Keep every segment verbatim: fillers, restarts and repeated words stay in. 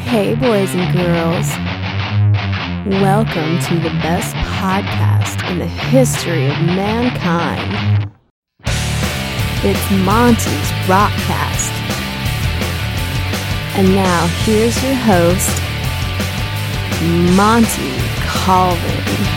Hey, boys and girls. Welcome to the best podcast in the history of mankind. It's Monty's Rockcast. And now, here's your host, Monty Colvin.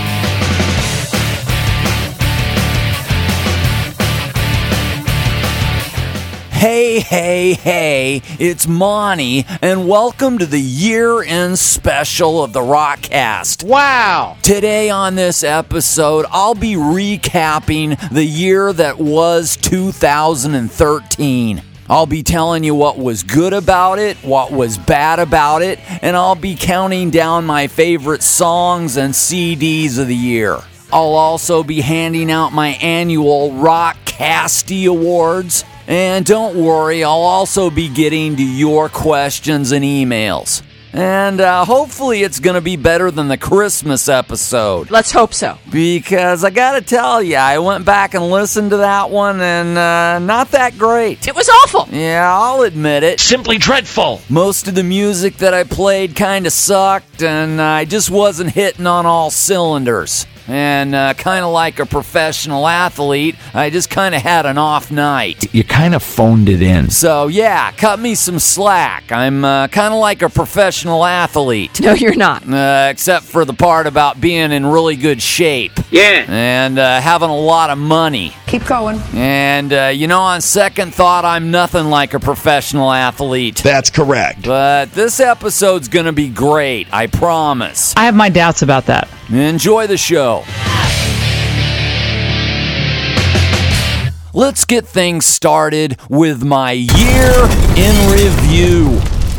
Hey, hey, hey, it's Monty, and welcome to the year-end special of the Rockcast. Wow! Today on this episode, I'll be recapping the year that was two thousand thirteen. I'll be telling you what was good about it, what was bad about it, and I'll be counting down my favorite songs and C Ds of the year. I'll also be handing out my annual Rockcasty Awards. And don't worry, I'll also be getting to your questions and emails. And uh, hopefully it's going to be better than the Christmas episode. Let's hope so. Because I got to tell you, I went back and listened to that one, and uh, not that great. It was awful. Yeah, I'll admit it. Simply dreadful. Most of the music that I played kind of sucked, and I just wasn't hitting on all cylinders. And uh, kind of like a professional athlete, I just kind of had an off night. You kind of phoned it in. So, yeah, cut me some slack. I'm uh, kind of like a professional athlete. No, you're not. Uh, except for the part about being in really good shape. Yeah. And uh, having a lot of money. Keep going. And, uh, you know, on second thought, I'm nothing like a professional athlete. That's correct. But this episode's going to be great, I promise. I have my doubts about that. Enjoy the show. Let's get things started with my year in review.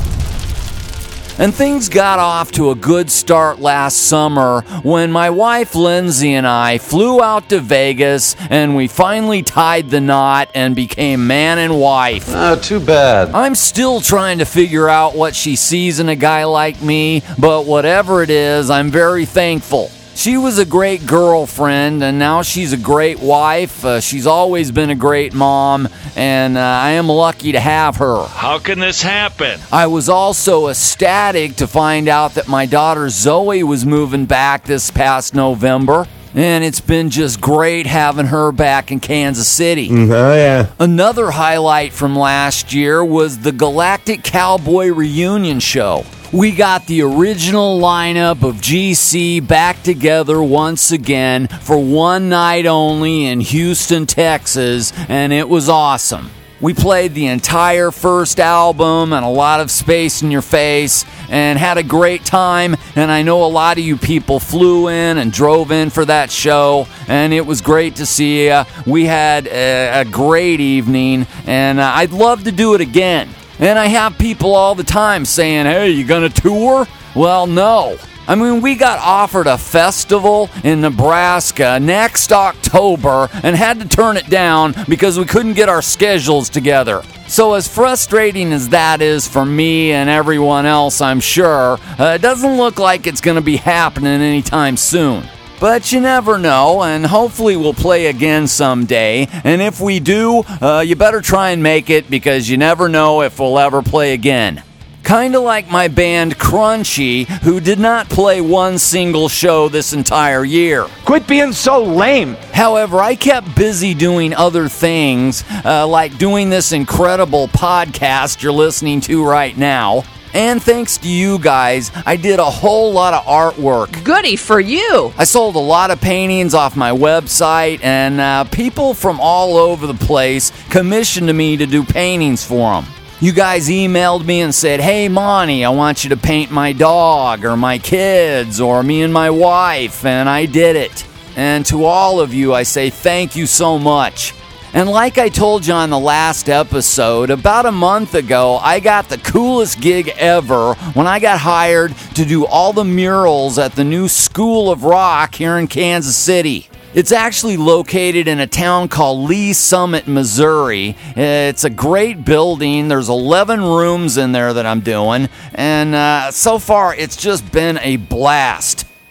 And things got off to a good start last summer when my wife Lindsay and I flew out to Vegas and we finally tied the knot and became man and wife. Oh, too bad. I'm still trying to figure out what she sees in a guy like me, but whatever it is, I'm very thankful. She was a great girlfriend, and now she's a great wife. Uh, she's always been a great mom, and uh, I am lucky to have her. How can this happen? I was also ecstatic to find out that my daughter Zoe was moving back this past November, and it's been just great having her back in Kansas City. Oh, yeah. Another highlight from last year was the Galactic Cowboy Reunion Show. We got the original lineup of G C back together once again for one night only in Houston, Texas, and it was awesome. We played the entire first album and a lot of Space in Your Face and had a great time, and I know a lot of you people flew in and drove in for that show, and it was great to see you. We had a, a great evening, and uh, I'd love to do it again. And I have people all the time saying, hey, you gonna tour? Well, no. I mean, we got offered a festival in Nebraska next October and had to turn it down because we couldn't get our schedules together. So as frustrating as that is for me and everyone else, I'm sure, uh, it doesn't look like it's gonna be happening anytime soon. But you never know, and hopefully we'll play again someday. And if we do, uh, you better try and make it because you never know if we'll ever play again. Kinda like my band Crunchy, who did not play one single show this entire year. Quit being so lame. However, I kept busy doing other things, uh, like doing this incredible podcast you're listening to right now. And thanks to you guys, I did a whole lot of artwork. Goody for you. I sold a lot of paintings off my website, and uh, people from all over the place commissioned me to do paintings for them. You guys emailed me and said, hey, Monty, I want you to paint my dog or my kids or me and my wife, and I did it. And to all of you, I say thank you so much. And like I told you on the last episode, about a month ago, I got the coolest gig ever when I got hired to do all the murals at the new School of Rock here in Kansas City. It's actually located in a town called Lee Summit, Missouri. It's a great building. There's eleven rooms in there that I'm doing. And uh, so far, it's just been a blast.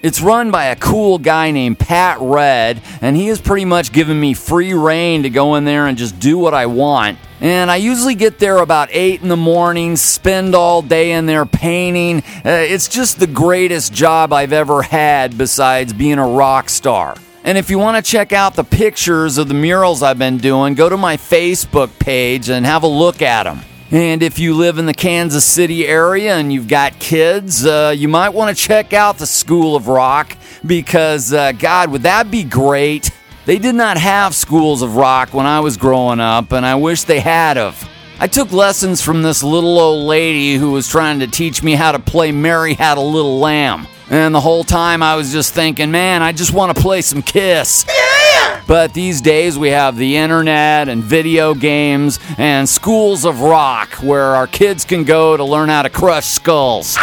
It's run by a cool guy named Pat Red, and he has pretty much given me free reign to go in there and just do what I want. And I usually get there about eight in the morning, spend all day in there painting. Uh, it's just the greatest job I've ever had besides being a rock star. And if you want to check out the pictures of the murals I've been doing, go to my Facebook page and have a look at them. And if you live in the Kansas City area and you've got kids, uh, you might want to check out the School of Rock because, uh, God, would that be great? They did not have schools of rock when I was growing up, and I wish they had of. I took lessons from this little old lady who was trying to teach me how to play Mary Had a Little Lamb. And the whole time I was just thinking, man, I just want to play some Kiss. But these days we have the internet and video games and schools of rock where our kids can go to learn how to crush skulls.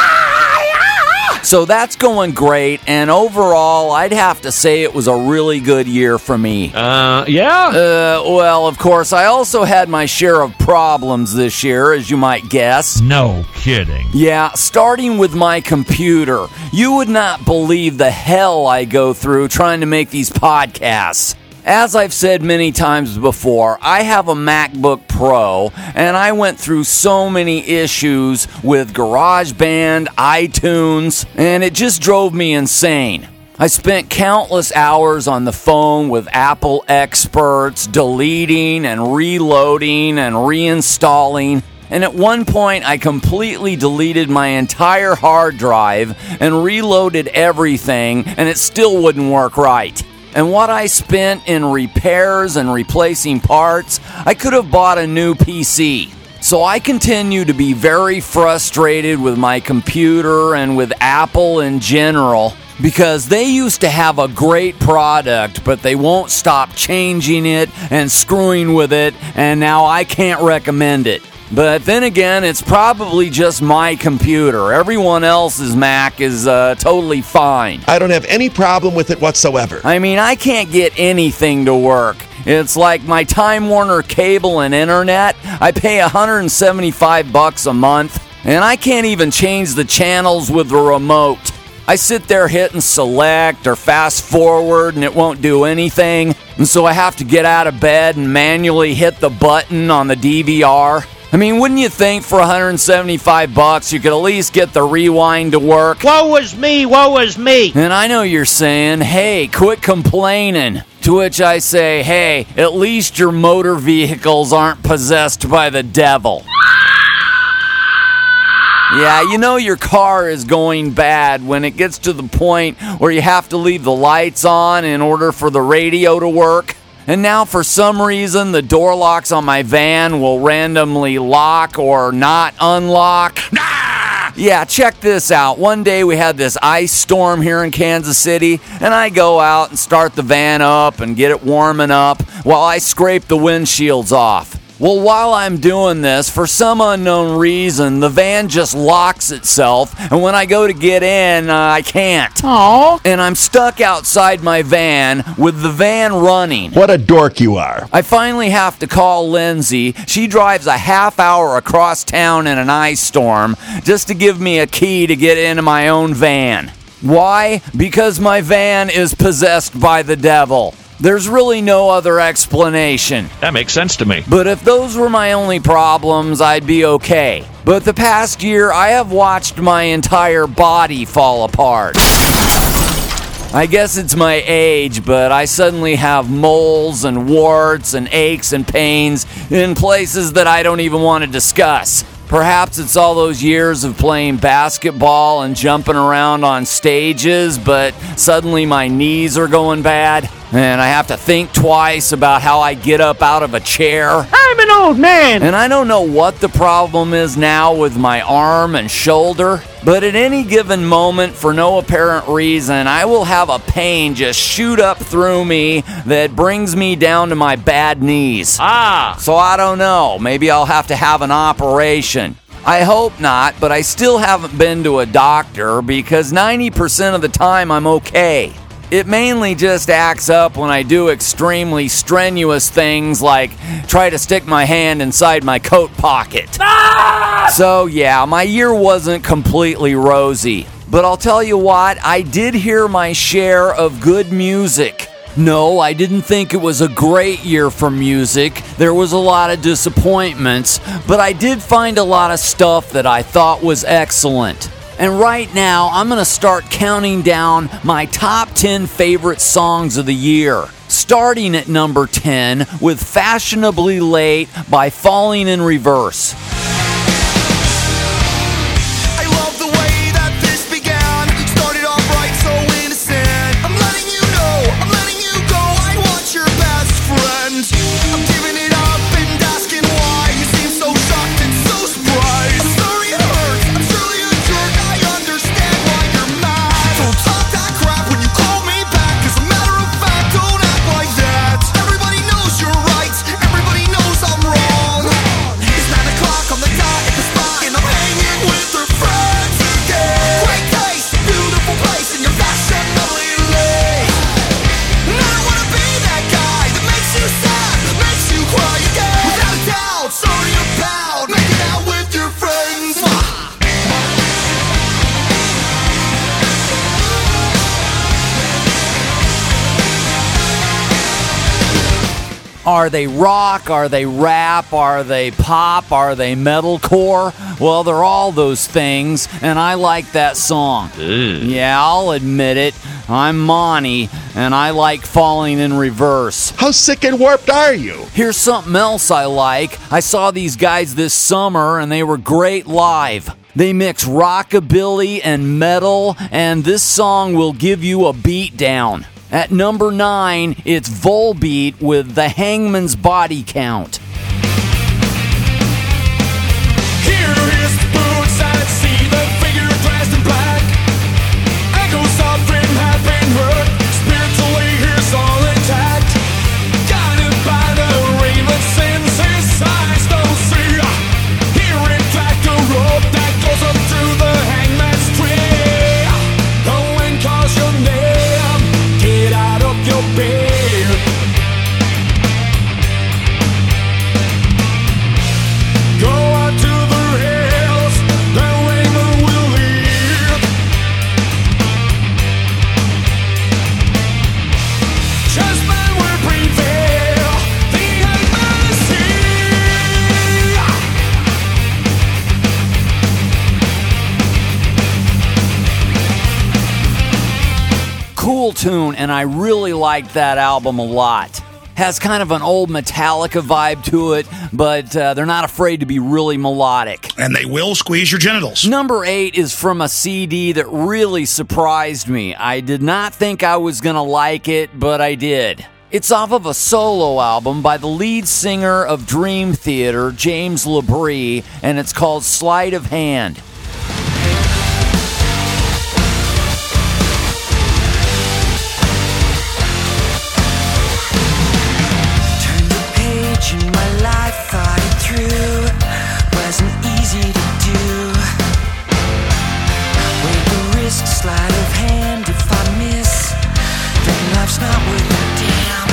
So that's going great, and overall, I'd have to say it was a really good year for me. Uh, yeah? Uh, well, of course, I also had my share of problems this year, as you might guess. No kidding. Yeah, starting with my computer. You would not believe the hell I go through trying to make these podcasts. As I've said many times before, I have a MacBook Pro, and I went through so many issues with GarageBand, iTunes, and it just drove me insane. I spent countless hours on the phone with Apple experts, deleting and reloading and reinstalling, and at one point I completely deleted my entire hard drive and reloaded everything, and it still wouldn't work right. And what I spent in repairs and replacing parts, I could have bought a new P C. So I continue to be very frustrated with my computer and with Apple in general because they used to have a great product, but they won't stop changing it and screwing with it, and now I can't recommend it. But then again, it's probably just my computer. Everyone else's Mac is uh, totally fine. I don't have any problem with it whatsoever. I mean, I can't get anything to work. It's like my Time Warner cable and internet. I pay one hundred seventy-five bucks a month, and I can't even change the channels with the remote. I sit there hitting select or fast forward, and it won't do anything. And so I have to get out of bed and manually hit the button on the D V R. I mean, wouldn't you think for one hundred seventy-five bucks you could at least get the rewind to work? Woe is me, woe is me. And I know you're saying, hey, quit complaining. To which I say, hey, at least your motor vehicles aren't possessed by the devil. Yeah, you know your car is going bad when it gets to the point where you have to leave the lights on in order for the radio to work. And now, for some reason, the door locks on my van will randomly lock or not unlock. Nah! Yeah, check this out. One day we had this ice storm here in Kansas City, and I go out and start the van up and get it warming up while I scrape the windshields off. Well, while I'm doing this, for some unknown reason, the van just locks itself, and when I go to get in, uh, I can't. Aww. And I'm stuck outside my van with the van running. What a dork you are. I finally have to call Lindsay. She drives a half hour across town in an ice storm just to give me a key to get into my own van. Why? Because my van is possessed by the devil. There's really no other explanation. That makes sense to me. But if those were my only problems, I'd be okay. But the past year, I have watched my entire body fall apart. I guess it's my age, but I suddenly have moles and warts and aches and pains in places that I don't even want to discuss. Perhaps it's all those years of playing basketball and jumping around on stages, but suddenly my knees are going bad, and I have to think twice about how I get up out of a chair. I'm an old man. And I don't know what the problem is now with my arm and shoulder, but at any given moment, for no apparent reason, I will have a pain just shoot up through me that brings me down to my bad knees. Ah! So I don't know. Maybe I'll have to have an operation. I hope not, but I still haven't been to a doctor because ninety percent of the time I'm okay. It mainly just acts up when I do extremely strenuous things like try to stick my hand inside my coat pocket. Ah! So yeah, my year wasn't completely rosy. But I'll tell you what, I did hear my share of good music. No, I didn't think it was a great year for music. There was a lot of disappointments, but I did find a lot of stuff that I thought was excellent. And right now, I'm going to start counting down my top ten favorite songs of the year. Starting at number ten with Fashionably Late by Falling in Reverse. I'm giving it up and asking why. You seem so shocked and so surprised. I'm sorry it hurts, I'm surely a jerk. I understand why you're mad. Don't talk that crap when you call me back. As a matter of fact, don't act like that. Everybody knows you're right, everybody knows I'm wrong. It's nine o'clock on the dot at the spot, and I'm hanging with her friends again. Great taste, beautiful place, and you're fashionably late. And I don't wanna be that guy that makes you sad, makes you cry again. Without a doubt, sorry about making out with your friends. Are they rock? Are they rap? Are they pop? Are they metalcore? Well, they're all those things, and I like that song. Ew. Yeah, I'll admit it. I'm Monty, and I like Falling in Reverse. How sick and warped are you? Here's something else I like. I saw these guys this summer, and they were great live. They mix rockabilly and metal, and this song will give you a beat down. At number nine, it's Volbeat with The Hangman's Body Count. Here is the boots I see, the figure dressed in black. Echoes of him have been heard, spiritually here's all intact. Guided by the raven since his eyes don't see. Here in fact a rope that goes up through the hangman's tree. The wind calls your name, get out of your bed. Go out to the hills, the raven will lead. Just when we're prevail, the hangman is here. Cool tune, and I really liked that album a lot. Has kind of an old Metallica vibe to it, but uh, they're not afraid to be really melodic. And they will squeeze your genitals. Number eight is from a C D that really surprised me. I did not think I was going to like it, but I did. It's off of a solo album by the lead singer of Dream Theater, James LaBrie, and it's called Sleight of Hand. Turn the page in my life, thought it through. Wasn't easy to do. Weigh the risk, sleight of hand. If I miss, then life's not worth a damn.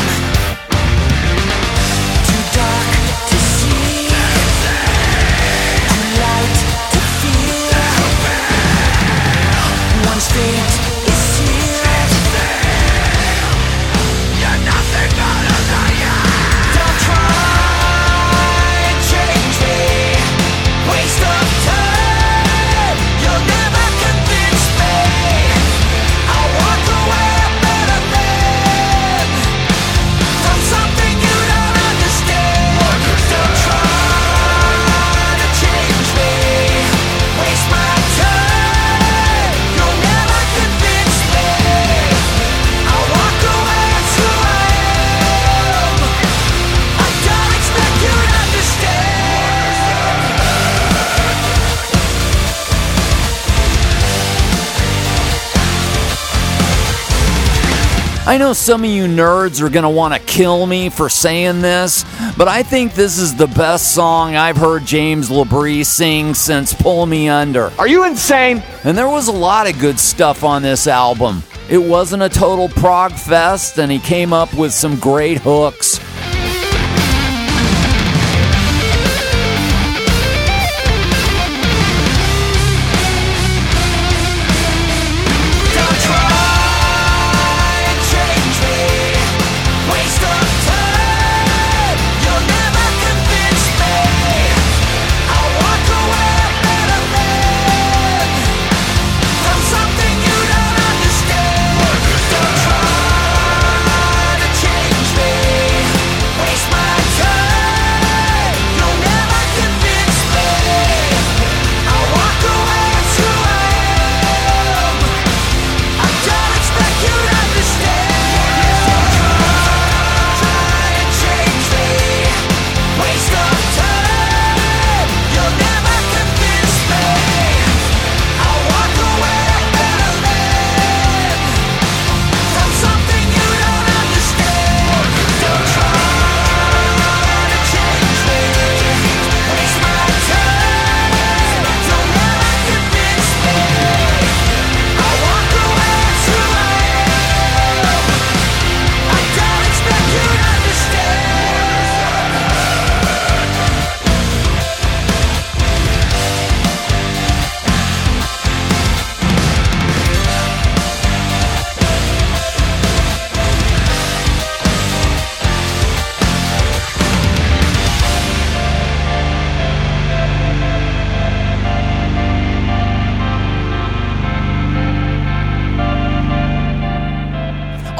Too dark to see, too light to feel. Once fate is sealed, you're nothing but a liar. Don't try and change me, waste of time. You'll never convince me. I'll walk away a better man from something you don't understand. Don't try to change me, waste my time. You'll never convince me. I'll walk away as who I am. I don't expect you to understand. I know some of you nerds are going to want to kill me for saying this, but I think this is the best song I've heard James LaBrie sing since Pull Me Under. Are you insane? And there was a lot of good stuff on this album. It wasn't a total prog fest, and he came up with some great hooks.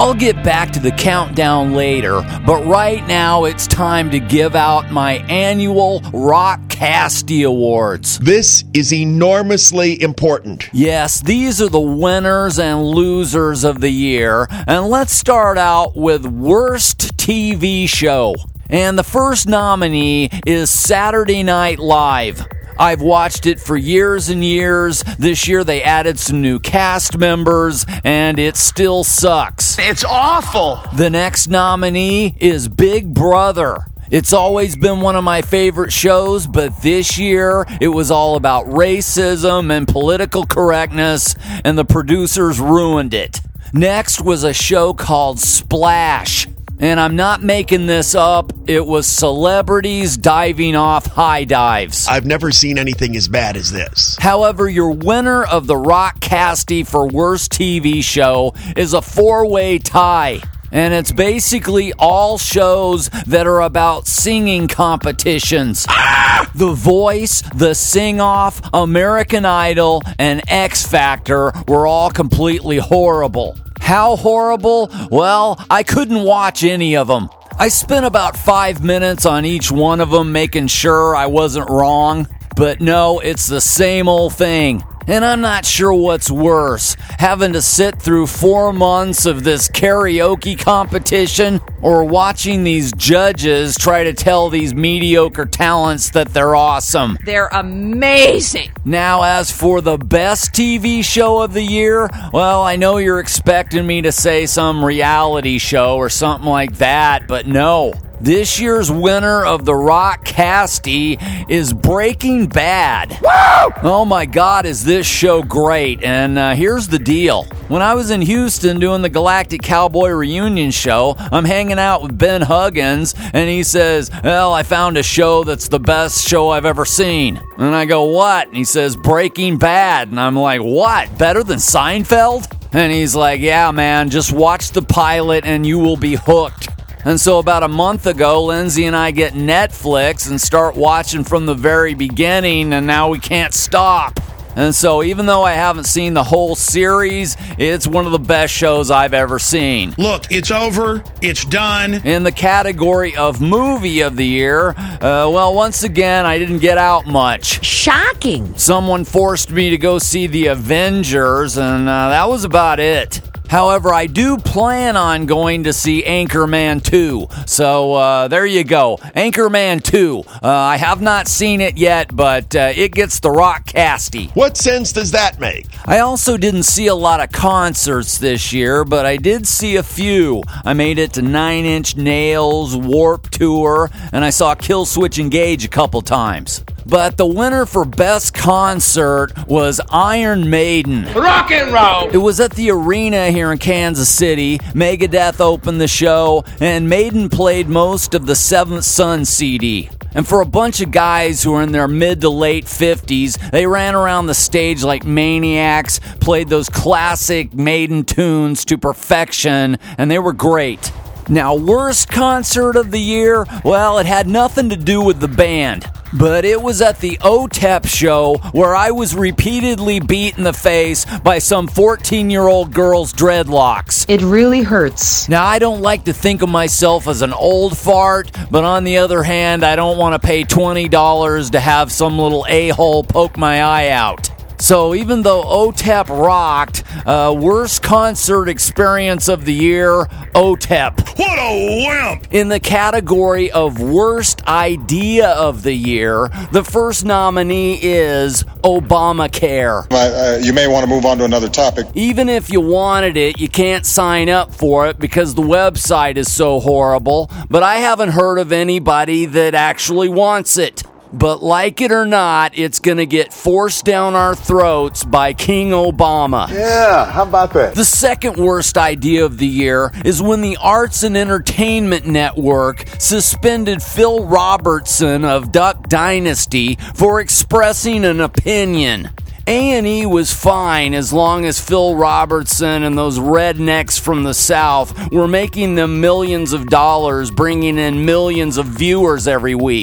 I'll get back to the countdown later, but right now it's time to give out my annual Rockcasty Awards. This is enormously important. Yes, these are the winners and losers of the year, and let's start out with Worst T V Show. And the first nominee is Saturday Night Live. I've watched it for years and years. This year they added some new cast members, and it still sucks. It's awful. The next nominee is Big Brother. It's always been one of my favorite shows, but this year it was all about racism and political correctness, and the producers ruined it. Next was a show called Splash. And I'm not making this up. It was celebrities diving off high dives. I've never seen anything as bad as this. However, your winner of the Rockcasty for Worst T V Show is a four-way tie. And it's basically all shows that are about singing competitions. Ah! The Voice, The Sing-Off, American Idol, and X Factor were all completely horrible. How horrible? Well, I couldn't watch any of them. I spent about five minutes on each one of them making sure I wasn't wrong. But no, it's the same old thing. And I'm not sure what's worse, having to sit through four months of this karaoke competition or watching these judges try to tell these mediocre talents that they're awesome. They're amazing. Now, as for the best T V show of the year, well, I know you're expecting me to say some reality show or something like that, but no. This year's winner of the Rockcasty is Breaking Bad. Woo! Oh my God, is this show great. And uh, here's the deal. When I was in Houston doing the Galactic Cowboy Reunion show, I'm hanging out with Ben Huggins, and he says, well, I found a show that's the best show I've ever seen. And I go, what? And he says, Breaking Bad. And I'm like, what? Better than Seinfeld? And he's like, yeah, man, just watch the pilot and you will be hooked. And so about a month ago, Lindsay and I get Netflix and start watching from the very beginning, and now we can't stop. And so even though I haven't seen the whole series, it's one of the best shows I've ever seen. Look, it's over. It's done. In the category of movie of the year, uh, well, once again, I didn't get out much. Shocking. Someone forced me to go see The Avengers, and uh, that was about it. However, I do plan on going to see Anchorman two. So uh, there you go. Anchorman two. Uh, I have not seen it yet, but uh, it gets the Rockcasty. What sense does that make? I also didn't see a lot of concerts this year, but I did see a few. I made it to Nine Inch Nails, Warped Tour, and I saw Killswitch Engage a couple times. But the winner for Best Concert was Iron Maiden. Rock and roll. It was at the arena here in Kansas City. Megadeth opened the show, and Maiden played most of the Seventh Son C D. And for a bunch of guys who are in their mid to late fifties, they ran around the stage like maniacs, played those classic Maiden tunes to perfection, and they were great. Now, worst concert of the year? Well, it had nothing to do with the band. But it was at the O T E P show where I was repeatedly beat in the face by some fourteen-year-old girl's dreadlocks. It really hurts. Now, I don't like to think of myself as an old fart, but on the other hand, I don't want to pay twenty dollars to have some little a-hole poke my eye out. So even though O T E P rocked, uh, worst concert experience of the year, O T E P. What a wimp! In the category of worst idea of the year, the first nominee is Obamacare. Uh, uh, you may want to move on to another topic. Even if you wanted it, you can't sign up for it because the website is so horrible, but I haven't heard of anybody that actually wants it. But like it or not, it's going to get forced down our throats by King Obama. Yeah, how about that? The second worst idea of the year is when the Arts and Entertainment Network suspended Phil Robertson of Duck Dynasty for expressing an opinion. A and E was fine as long as Phil Robertson and those rednecks from the South were making them millions of dollars, bringing in millions of viewers every week.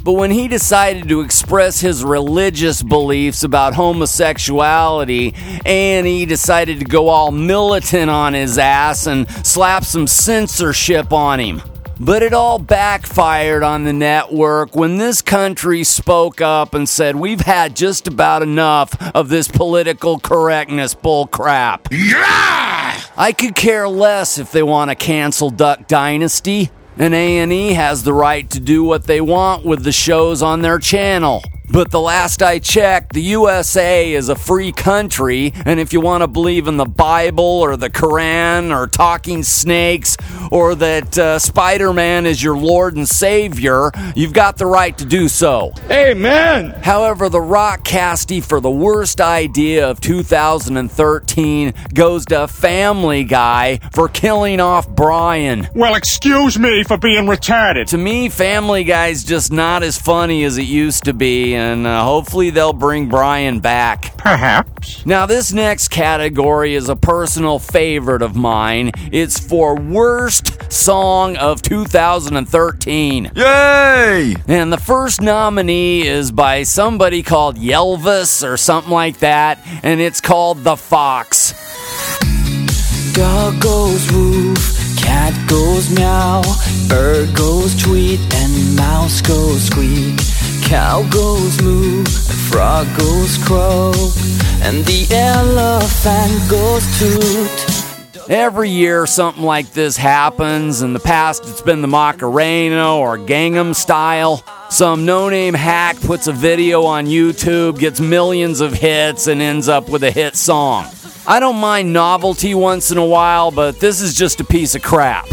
But when he decided to express his religious beliefs about homosexuality, A and E decided to go all militant on his ass and slap some censorship on him. But it all backfired on the network when this country spoke up and said, we've had just about enough of this political correctness bullcrap. Yeah! I could care less if they want to cancel Duck Dynasty, and A and E has the right to do what they want with the shows on their channel. But the last I checked, the U S A is a free country, and if you want to believe in the Bible or the Quran or talking snakes or that uh, Spider-Man is your Lord and Savior, you've got the right to do so. Amen! However, the Rockcasty for the worst idea of two thousand thirteen goes to Family Guy for killing off Brian. Well, excuse me for being retarded. To me, Family Guy's just not as funny as it used to be, and uh, hopefully they'll bring Brian back. Perhaps. Now, this next category is a personal favorite of mine. It's for Worst Song of two thousand thirteen. Yay! And the first nominee is by somebody called Yelvis or something like that, and it's called The Fox. Dog goes woof, cat goes meow, bird goes tweet, and mouse goes squeak. Cow goes moo, frog goes croak, and the elephant goes toot. Every year something like this happens. In the past it's been the Macarena or Gangnam Style. Some no-name hack puts a video on YouTube, gets millions of hits, and ends up with a hit song. I don't mind novelty once in a while, but this is just a piece of crap.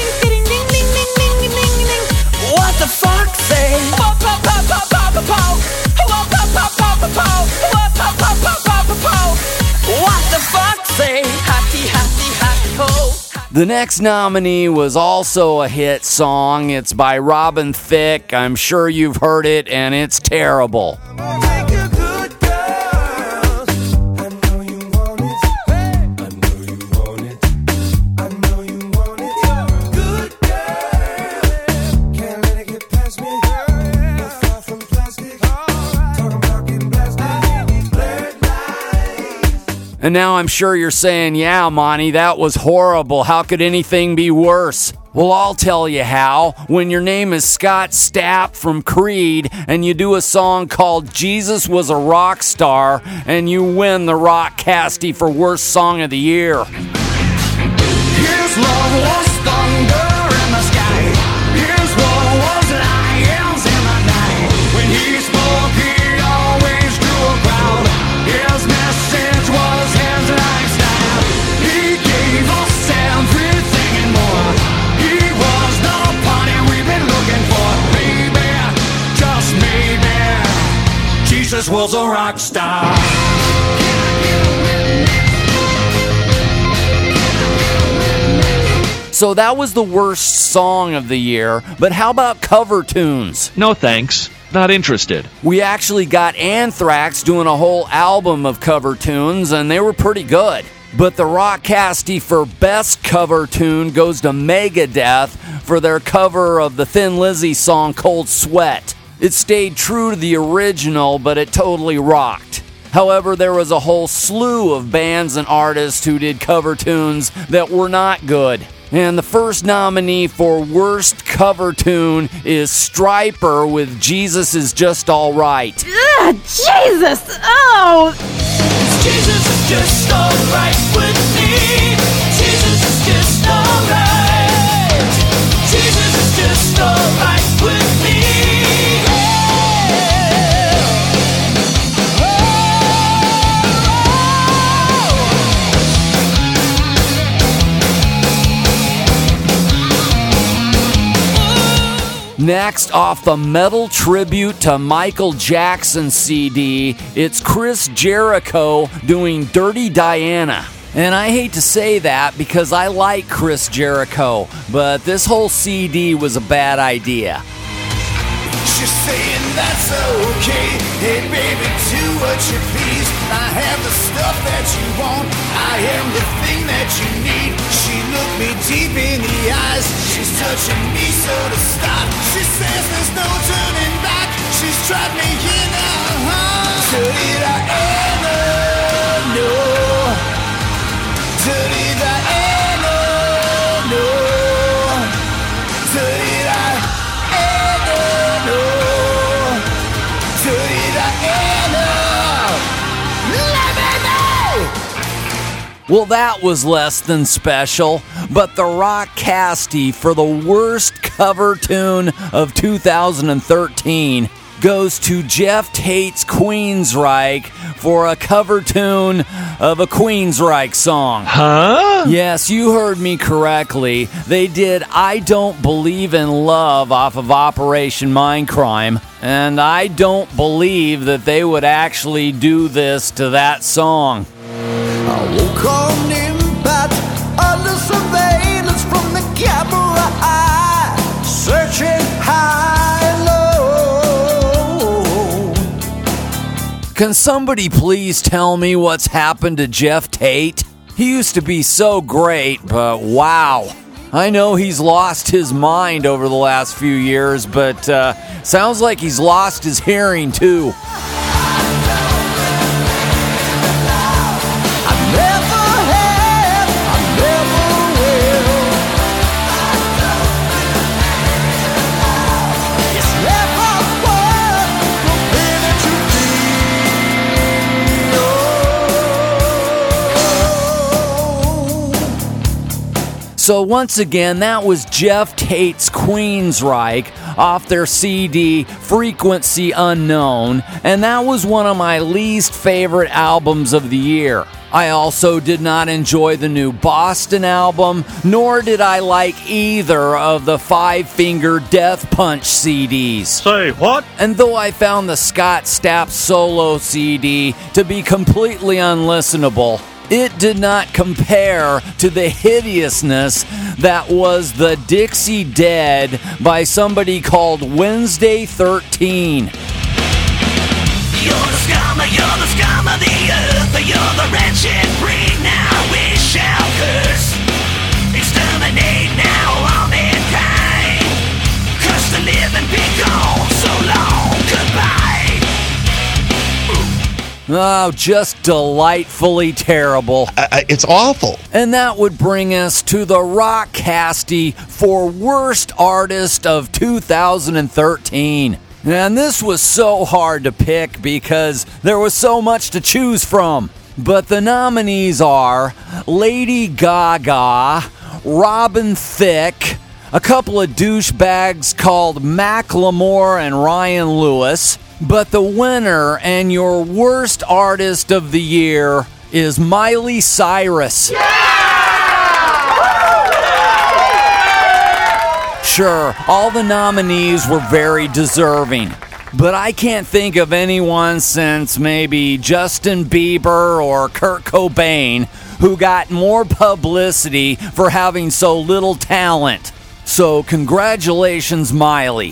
What the fuck say? What the fuck say? Happy, happy, happy ho. The next nominee was also a hit song. It's by Robin Thicke. I'm sure you've heard it, and it's terrible. And now I'm sure you're saying, yeah, Monty, that was horrible. How could anything be worse? Well, I'll tell you how. When your name is Scott Stapp from Creed and you do a song called Jesus Was a Rock Star and you win the Rockcasty for Worst Song of the Year. Here's love was thunder in the sky. Here's what was lions in the night. When he spoke, he always drew a crowd. His message was his lifestyle. He gave us everything and more. He was the party we've been looking for. Maybe, just maybe, Jesus was a rock star. So that was the worst song of the year, but how about cover tunes? No thanks. Not interested. We actually got Anthrax doing a whole album of cover tunes, and they were pretty good. But the Rockcasty for Best Cover Tune goes to Megadeth for their cover of the Thin Lizzy song Cold Sweat. It stayed true to the original, but it totally rocked. However, there was a whole slew of bands and artists who did cover tunes that were not good. And the first nominee for Worst Cover Tune is Stryper with Jesus Is Just Alright. Ugh, Jesus! Oh! Jesus is just alright with me. Jesus is just alright. Jesus is just alright with me. Next, off the Metal Tribute to Michael Jackson C D, it's Chris Jericho doing Dirty Diana. And I hate to say that because I like Chris Jericho, but this whole C D was a bad idea. She's saying that's okay. Hey baby, do what you please. I have the stuff that you want. I am the thing that you need. She looked me me deep in the eyes. She's touching me so to stop. She says there's no turning back. She's trapped me in a heart. So did I ever know? So did I ever know? So did I ever know? So did I ever? Let me know! Well, that was less than special, but the Rockcasty for the worst cover tune of two thousand thirteen goes to Jeff Tate's Queensryche for a cover tune of a Queensryche song. Huh? Yes, you heard me correctly. They did I Don't Believe in Love off of Operation Mindcrime, and I don't believe that they would actually do this to that song. I woke on impact under surveillance from the camera eye, searching high and low. Can somebody please tell me what's happened to Jeff Tate? He used to be so great, but wow. I know he's lost his mind over the last few years, but uh, sounds like he's lost his hearing too. So once again, that was Jeff Tate's Queensryche off their C D, Frequency Unknown, and that was one of my least favorite albums of the year. I also did not enjoy the new Boston album, nor did I like either of the Five Finger Death Punch C Ds. Say what? And though I found the Scott Stapp solo C D to be completely unlistenable, it did not compare to the hideousness that was the Dixie Dead by somebody called Wednesday thirteen. You're the scum, you're the scum of the earth, you're the wretched breed, now we shall curse. Exterminate now all mankind, curse to live and be gone, so long, goodbye. Oh, just delightfully terrible. Uh, it's awful. And that would bring us to the Rockcasty for Worst Artist of two thousand thirteen. And this was so hard to pick because there was so much to choose from. But the nominees are Lady Gaga, Robin Thicke, a couple of douchebags called Macklemore and Ryan Lewis. But the winner and your worst artist of the year is Miley Cyrus. Yeah! Sure, all the nominees were very deserving, but I can't think of anyone since maybe Justin Bieber or Kurt Cobain who got more publicity for having so little talent. So congratulations, Miley.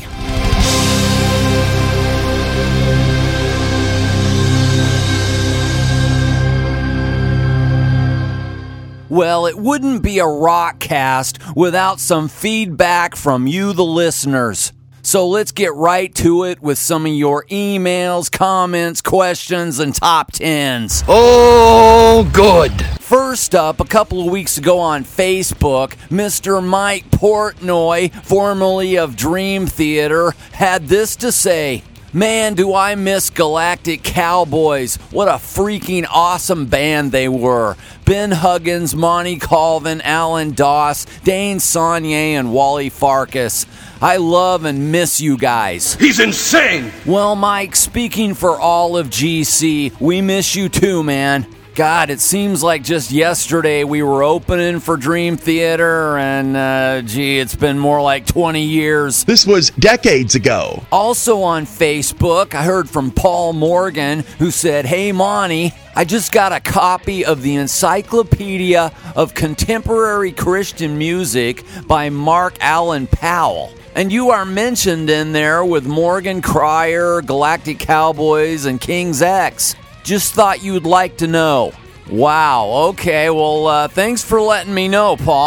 Well, it wouldn't be a Rockcast without some feedback from you, the listeners. So let's get right to it with some of your emails, comments, questions, and top tens. Oh, good. First up, a couple of weeks ago on Facebook, Mister Mike Portnoy, formerly of Dream Theater, had this to say. Man, do I miss Galactic Cowboys. What a freaking awesome band they were. Ben Huggins, Monty Colvin, Alan Doss, Dane Saunier, and Wally Farkas. I love and miss you guys. He's insane! Well, Mike, speaking for all of G C, we miss you too, man. God, it seems like just yesterday we were opening for Dream Theater, and, uh, gee, it's been more like twenty years. This was decades ago. Also on Facebook, I heard from Paul Morgan, who said, "Hey, Monty, I just got a copy of the Encyclopedia of Contemporary Christian Music by Mark Allen Powell. And you are mentioned in there with Morgan Cryer, Galactic Cowboys, and King's X. Just thought you'd like to know." Wow, okay, well, uh, thanks for letting me know, Paul.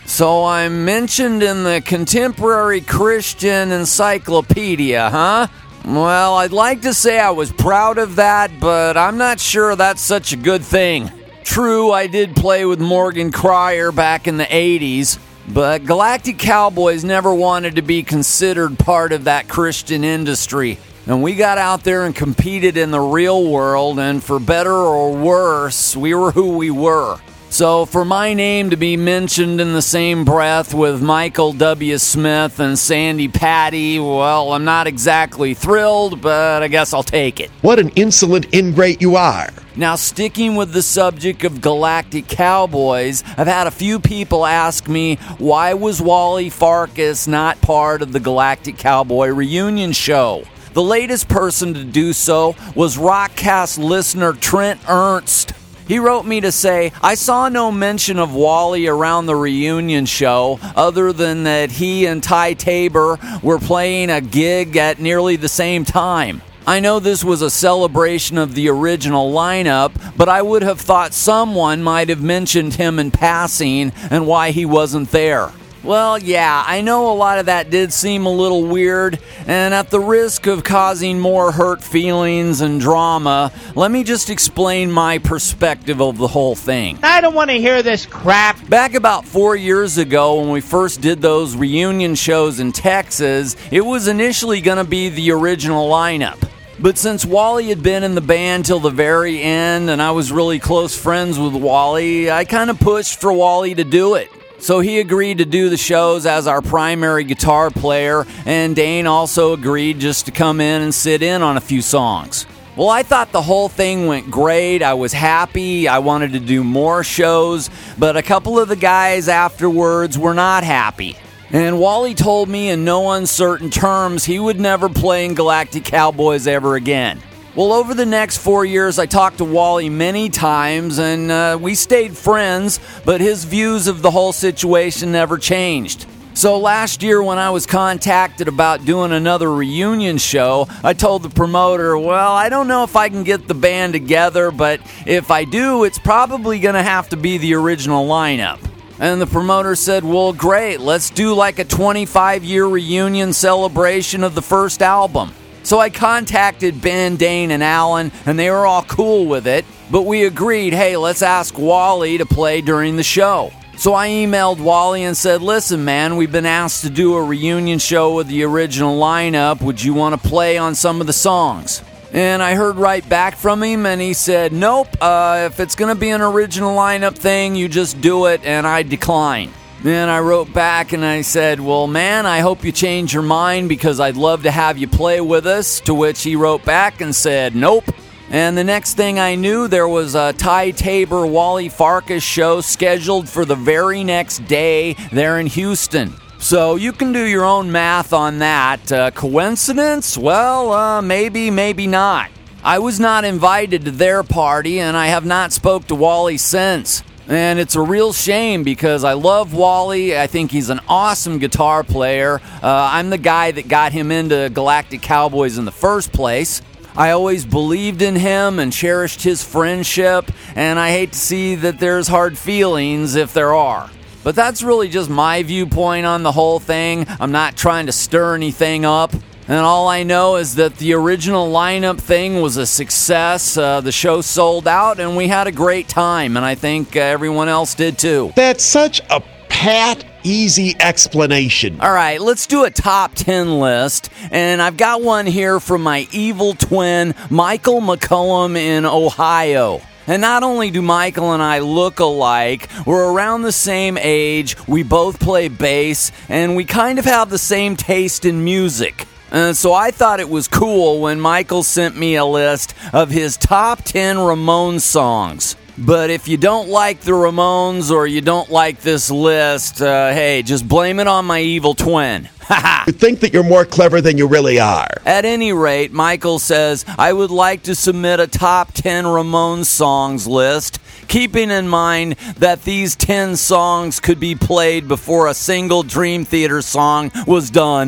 So I'm mentioned in the Contemporary Christian Encyclopedia, huh? Well, I'd like to say I was proud of that, but I'm not sure that's such a good thing. True, I did play with Morgan Cryer back in the eighties, but Galactic Cowboys never wanted to be considered part of that Christian industry. And we got out there and competed in the real world, and for better or worse, we were who we were. So for my name to be mentioned in the same breath with Michael W. Smith and Sandy Patty, well, I'm not exactly thrilled, but I guess I'll take it. What an insolent ingrate you are. Now, sticking with the subject of Galactic Cowboys, I've had a few people ask me, why was Wally Farkas not part of the Galactic Cowboy reunion show? The latest person to do so was Rockcast listener Trent Ernst. He wrote me to say, I saw no mention of Wally around the reunion show other than that he and Ty Tabor were playing a gig at nearly the same time. I know this was a celebration of the original lineup, but I would have thought someone might have mentioned him in passing and why he wasn't there. Well, yeah, I know a lot of that did seem a little weird, and at the risk of causing more hurt feelings and drama, let me just explain my perspective of the whole thing. I don't want to hear this crap. Back about four years ago when we first did those reunion shows in Texas, it was initially going to be the original lineup. But since Wally had been in the band till the very end, and I was really close friends with Wally, I kind of pushed for Wally to do it. So he agreed to do the shows as our primary guitar player, and Dane also agreed just to come in and sit in on a few songs. Well, I thought the whole thing went great. I was happy. I wanted to do more shows, but a couple of the guys afterwards were not happy. And Wally told me in no uncertain terms he would never play in Galactic Cowboys ever again. Well, over the next four years, I talked to Wally many times, and uh, we stayed friends, but his views of the whole situation never changed. So last year when I was contacted about doing another reunion show, I told the promoter, well, I don't know if I can get the band together, but if I do, it's probably going to have to be the original lineup. And the promoter said, well, great, let's do like a twenty-five year reunion celebration of the first album. So I contacted Ben, Dane, and Alan, and they were all cool with it, but we agreed, hey, let's ask Wally to play during the show. So I emailed Wally and said, listen, man, we've been asked to do a reunion show with the original lineup. Would you want to play on some of the songs? And I heard right back from him, and he said, nope, uh, if it's going to be an original lineup thing, you just do it, and I decline. Then I wrote back and I said, well, man, I hope you change your mind because I'd love to have you play with us. To which he wrote back and said, nope. And the next thing I knew, there was a Ty Tabor Wally Farkas show scheduled for the very next day there in Houston. So you can do your own math on that. Uh, coincidence? Well, uh, maybe, maybe not. I was not invited to their party, and I have not spoke to Wally since. And it's a real shame because I love Wally. I think he's an awesome guitar player. Uh, I'm the guy that got him into Galactic Cowboys in the first place. I always believed in him and cherished his friendship, and I hate to see that there's hard feelings if there are. But that's really just my viewpoint on the whole thing. I'm not trying to stir anything up. And all I know is that the original lineup thing was a success. Uh, the show sold out, and we had a great time, and I think uh, everyone else did too. That's such a pat, easy explanation. All right, let's do a top ten list, and I've got one here from my evil twin, Michael McCullum in Ohio. And not only do Michael and I look alike, we're around the same age, we both play bass, and we kind of have the same taste in music. And so I thought it was cool when Michael sent me a list of his top ten Ramones songs. But if you don't like the Ramones or you don't like this list, uh, hey, just blame it on my evil twin. You think that you're more clever than you really are. At any rate, Michael says, I would like to submit a top ten Ramones songs list, keeping in mind that these ten songs could be played before a single Dream Theater song was done.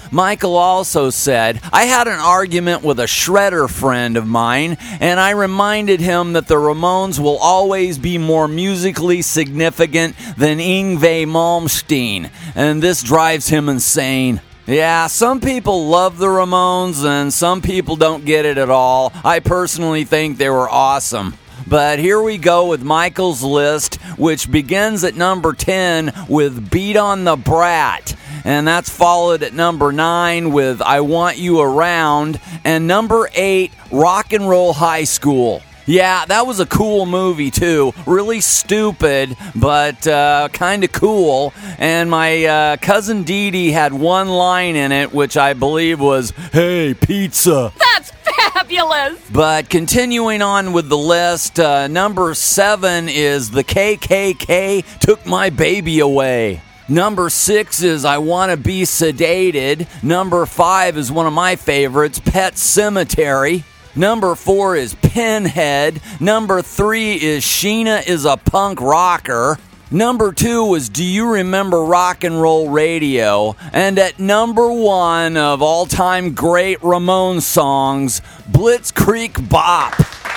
Michael also said, I had an argument with a shredder friend of mine, and I reminded him that the Ramones will always be more musically significant than Yngwie Malmsteen, and this drives him insane. Yeah, some people love the Ramones, and some people don't get it at all. I personally think they were awesome. But here we go with Michael's list, which begins at number ten with Beat on the Brat. And that's followed at number nine with I Want You Around. And number eight, Rock and Roll High School. Yeah, that was a cool movie, too. Really stupid, but uh, kind of cool. And my uh, cousin Dee Dee had one line in it, which I believe was, "Hey, pizza." That's fabulous! But continuing on with the list, uh, number seven is The K K K Took My Baby Away. Number six is I Want to Be Sedated. Number five is one of my favorites, Pet Sematary. Number four is Pinhead. Number three is Sheena is a Punk Rocker. Number two was Do You Remember Rock and Roll Radio? And at number one of all-time great Ramones songs, Blitzkrieg Bop.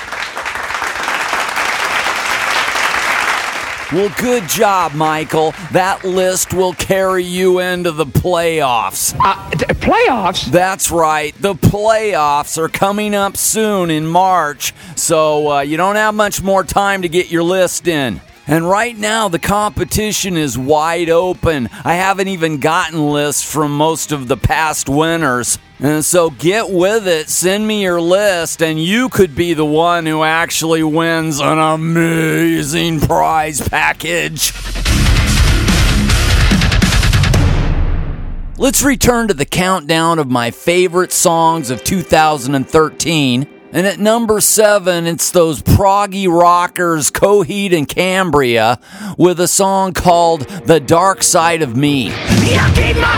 Well, good job, Michael. That list will carry you into the playoffs. Uh, t- playoffs? That's right. The playoffs are coming up soon in March, so uh, you don't have much more time to get your list in. And right now, the competition is wide open. I haven't even gotten lists from most of the past winners. And so get with it, send me your list, and you could be the one who actually wins an amazing prize package. Let's return to the countdown of my favorite songs of two thousand thirteen. And at number seven, it's those proggy rockers Coheed and Cambria with a song called The Dark Side of Me. I gave my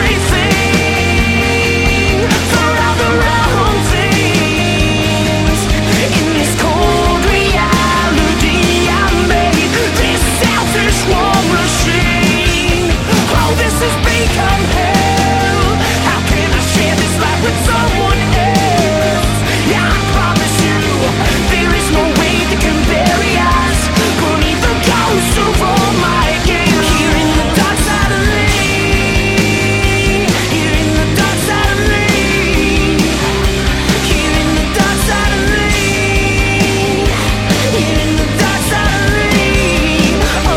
everything for all the wrong things. In this cold reality, I made this selfish war machine. Oh, this has become hell. How can I share this life with someone else? Yeah, I promise you, there is no way that can bury us beneath the ghosts of all my games. Here in the dark side of me, here in the dark side of me, here in the dark side of me, here in the dark side of me.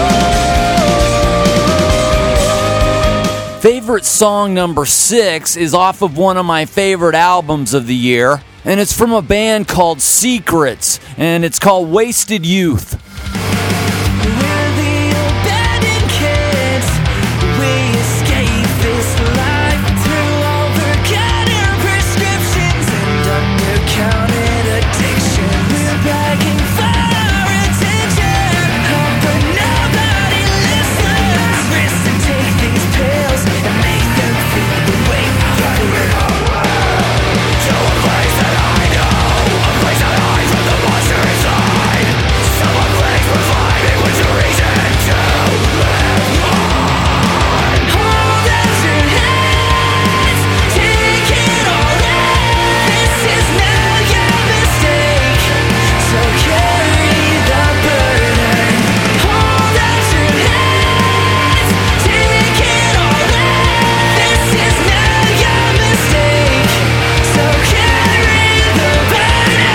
Oh. Favorite song number six is off of one of my favorite albums of the year, and it's from a band called Secrets, and it's called Wasted Youth. We're the abandoned kids. We escape this life through over-counter prescriptions and under-counted addiction. We're begging for attention, but nobody listens. Risk to take these pills and make them feel the weight of the to a place that I know, a place that hides from the monster inside. Someone plays for fighting with a reason to live on. Hold out your hands, take it all in. This is not your mistake, so carry the burden. Hold out your hands, take it all in. This is not your mistake, so carry the burden.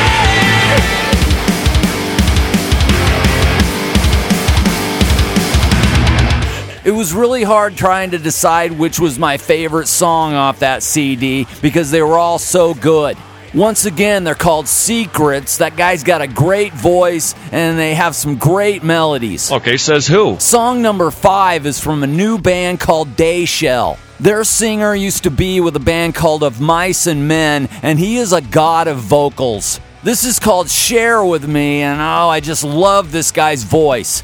It was really hard trying to decide which was my favorite song off that C D because they were all so good. Once again, they're called Secrets. That guy's got a great voice, and they have some great melodies. Okay, says who? Song number five is from a new band called Dayshell. Their singer used to be with a band called Of Mice and Men, and he is a god of vocals. This is called Share With Me, and oh, I just love this guy's voice.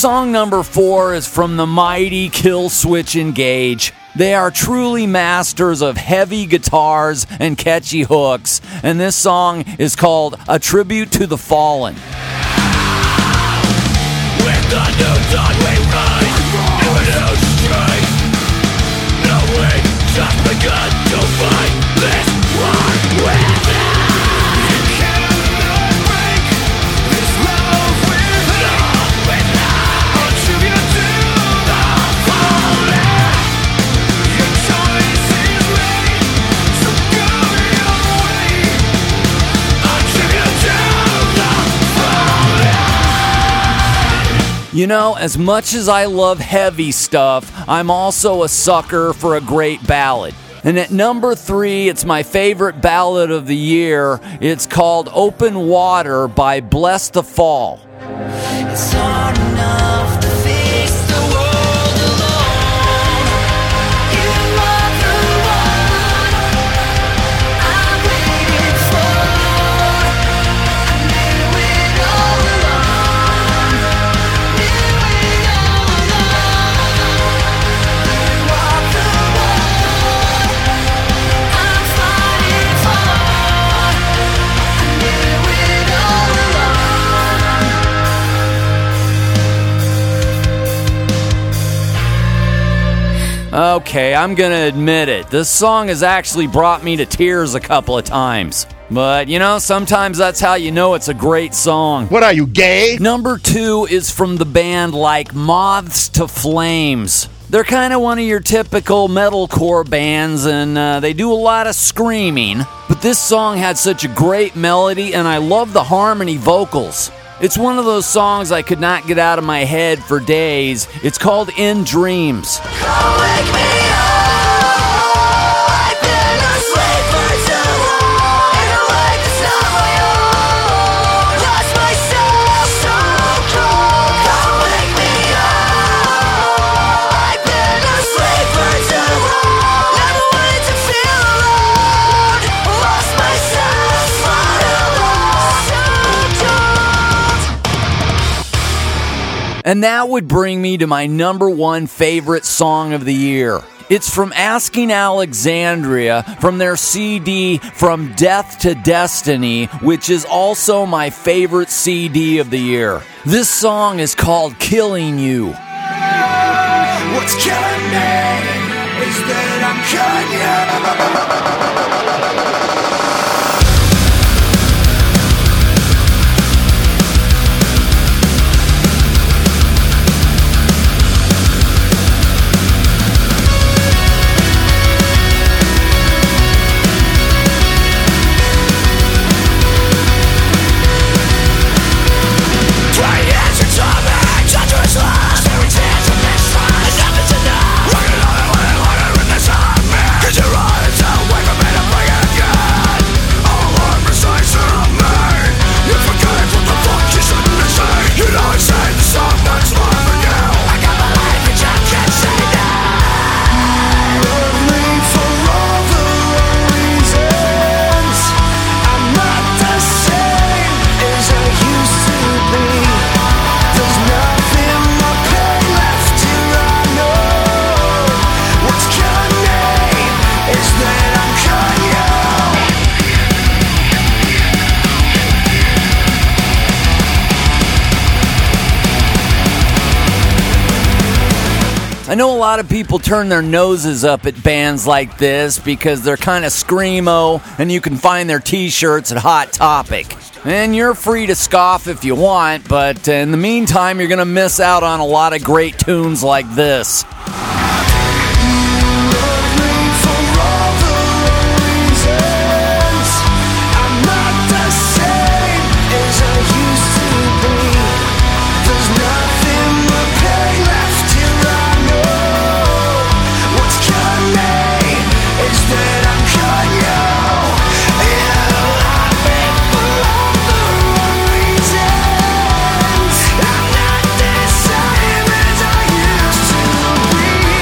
Song number four is from the mighty Killswitch Engage. They are truly masters of heavy guitars and catchy hooks, and this song is called A Tribute to the Fallen. With the new dawn we rise, new and new strength. No way, just begun to fight this war within. You cannot break this love within. Love within. A tribute to the fallen. Your choice is made, so go your way. A tribute to the fallen. You know, as much as I love heavy stuff, I'm also a sucker for a great ballad. And at number three, it's my favorite ballad of the year. It's called Open Water by Bless the Fall. It's hard enough to face the world alone. You are the one I waited for. I knew it all along. Knew it all along. You are the one I'm fighting for. I knew it all along. Okay, I'm gonna admit it. This song has actually brought me to tears a couple of times. But, you know, sometimes that's how you know it's a great song. What are you, gay? Number two is from the band like Moths to Flames. They're kind of one of your typical metalcore bands, and uh, they do a lot of screaming. But this song had such a great melody, and I love the harmony vocals. It's one of those songs I could not get out of my head for days. It's called In Dreams. Come wake me up. I've been asleep for too long. In a way that's not my own. Lost myself so cold. Come wake me up. I've been asleep for too long. Never wanted to feel alone. Lost myself right alone. So cold. And that would bring me to my number one favorite song of the year. It's from Asking Alexandria from their C D From Death to Destiny, which is also my favorite C D of the year. This song is called Killing You. What's killing me is that I'm killing you. I know a lot of people turn their noses up at bands like this because they're kind of screamo, and you can find their t-shirts at Hot Topic. And you're free to scoff if you want, but in the meantime, you're going to miss out on a lot of great tunes like this. I'm not the same as I used to be.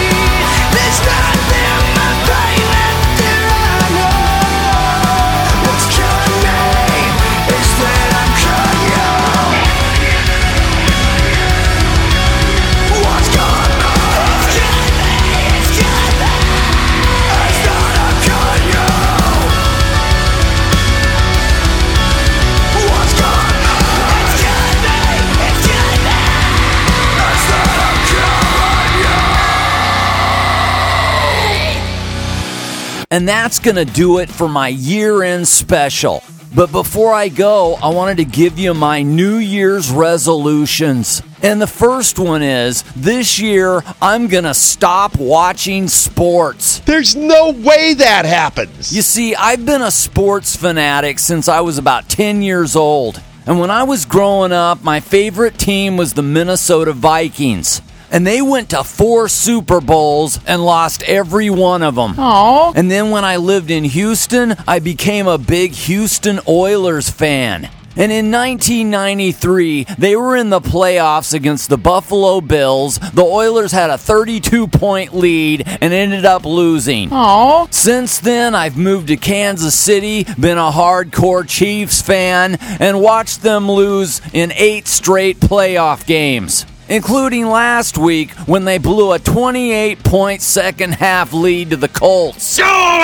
And that's going to do it for my year-end special. But before I go, I wanted to give you my New Year's resolutions. And the first one is, this year, I'm going to stop watching sports. There's no way that happens. You see, I've been a sports fanatic since I was about ten years old. And when I was growing up, my favorite team was the Minnesota Vikings. And they went to four Super Bowls and lost every one of them. Aww. And then when I lived in Houston, I became a big Houston Oilers fan. And in nineteen ninety-three, they were in the playoffs against the Buffalo Bills. The Oilers had a thirty-two point lead and ended up losing. Aww. Since then, I've moved to Kansas City, been a hardcore Chiefs fan, and watched them lose in eight straight playoff games, including last week when they blew a twenty-eight point second half lead to the Colts.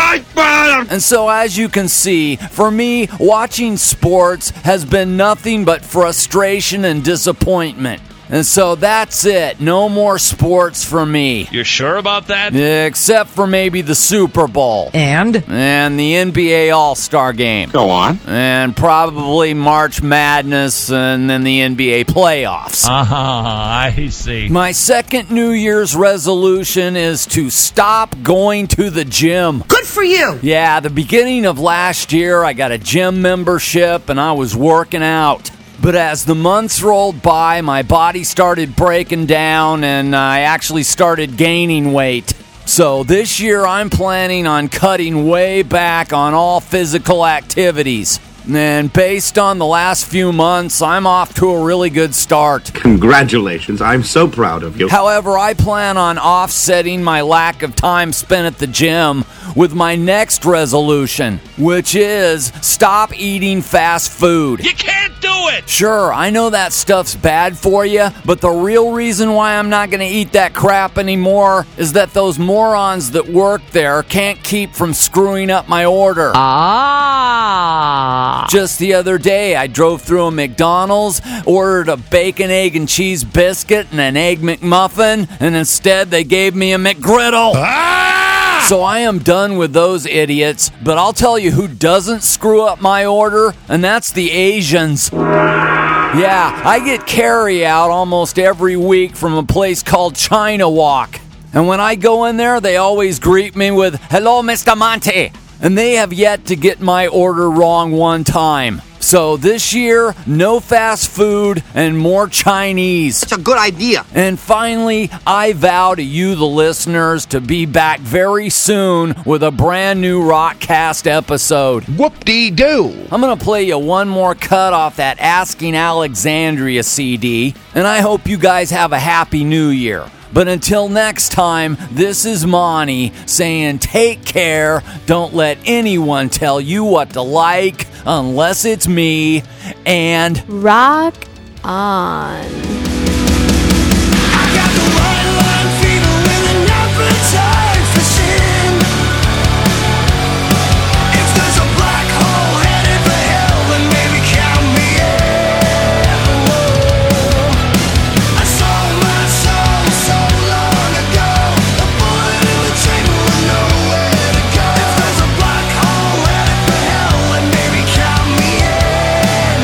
And so, as you can see, for me, watching sports has been nothing but frustration and disappointment. And so that's it. No more sports for me. You're sure about that? Except for maybe the Super Bowl. And? And the N B A All-Star Game. Go on. And probably March Madness and then the N B A playoffs. Ah, I see. My second New Year's resolution is to stop going to the gym. Good for you. Yeah, the beginning of last year, I got a gym membership and I was working out. But as the months rolled by, my body started breaking down and I actually started gaining weight. So this year I'm planning on cutting way back on all physical activities. And based on the last few months, I'm off to a really good start. Congratulations. I'm so proud of you. However, I plan on offsetting my lack of time spent at the gym with my next resolution, which is stop eating fast food. You can't do it! Sure, I know that stuff's bad for you, but the real reason why I'm not going to eat that crap anymore is that those morons that work there can't keep from screwing up my order. Ah. Just the other day, I drove through a McDonald's, ordered a bacon, egg, and cheese biscuit and an egg McMuffin, and instead they gave me a McGriddle. Ah! So I am done with those idiots, but I'll tell you who doesn't screw up my order, and that's the Asians. Yeah, I get carry out almost every week from a place called China Walk. And when I go in there, they always greet me with, "Hello, Mister Monty." And they have yet to get my order wrong one time. So this year, no fast food and more Chinese. That's a good idea. And finally, I vow to you, the listeners, to be back very soon with a brand new Rockcast episode. Whoop-dee-doo. I'm going to play you one more cut off that Asking Alexandria C D, and I hope you guys have a happy new year. But until next time, this is Monty saying take care, don't let anyone tell you what to like unless it's me, and rock on. I got the right line fever with an appetite for sin. If there's a black hole headed for hell, then maybe count me in. I sold my soul so long ago, a bullet in the chamber with nowhere to go. If there's a black hole headed for hell, then maybe count me in.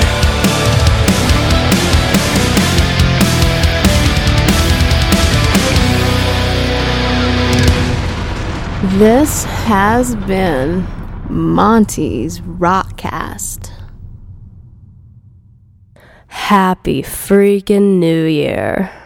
This has been Monty's Rockcast. Happy freaking New Year.